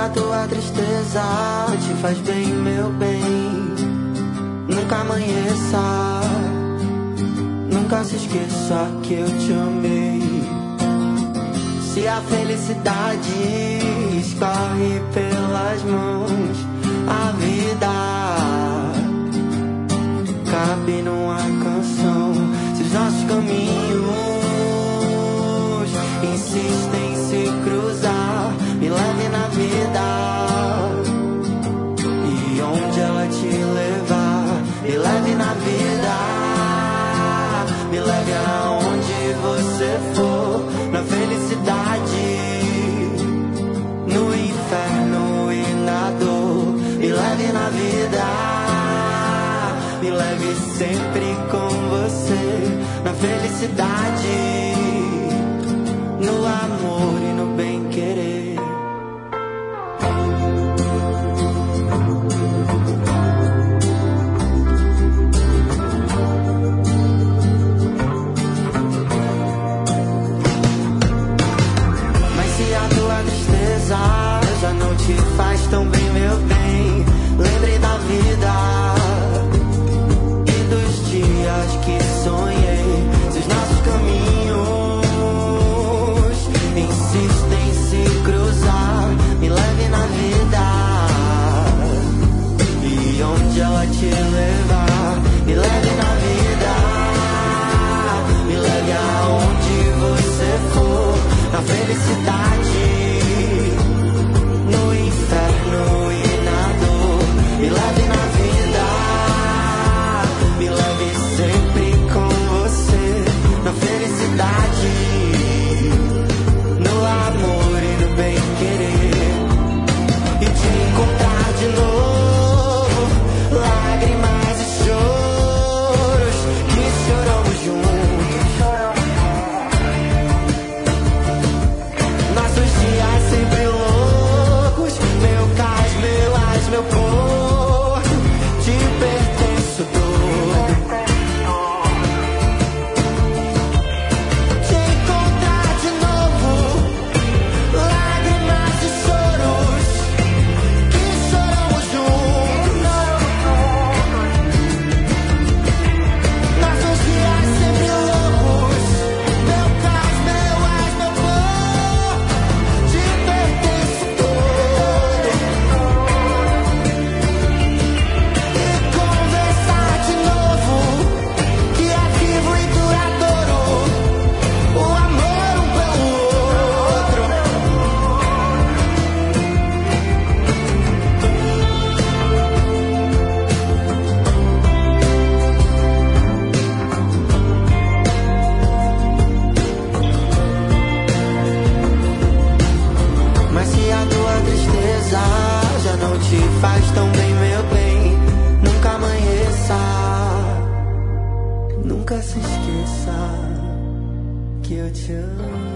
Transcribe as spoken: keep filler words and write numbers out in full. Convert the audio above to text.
a tua tristeza te faz bem, meu bem, nunca amanheça, nunca se esqueça que eu te amei. Se a felicidade escorre pelas mãos, a vida cabe numa canção. Se os nossos caminhos insistem em se cruzar, me leve na vida, e onde ela te levar, me leve na vida, me leve aonde você for, na felicidade, no inferno e na dor, me leve na vida, me leve sempre com você, na felicidade, no amor e no bem querer. Mas se a tua tristeza já não te faz tão bem, meu bem, lembre da vida e dos dias que sonhei. Se os nossos caminhos insistem em se cruzar, me leve na vida, e onde ela te levar, me leve na vida, me leve aonde você for, na felicidade, no inferno e na dor, me leve na vida, me leve sempre com você, na felicidade, no amor e no bem querer, e te encontrar de novo, lágrimas e choros que choramos juntos, nossos dias sempre loucos, meu cais, meu ás, meu corpo, te pertenço todo. Te encontrar de novo, lágrimas e choros que choramos juntos, nossos dias sempre loucos, meu cais, meu ás, meu corpo, te pertenço todo. E conversar de novo, que é vivo e duradouro, o amor um pelo outro. Mas se a tua tristeza já não te faz tão bem, meu bem, nunca amanheça, nunca se esqueça que eu te amo.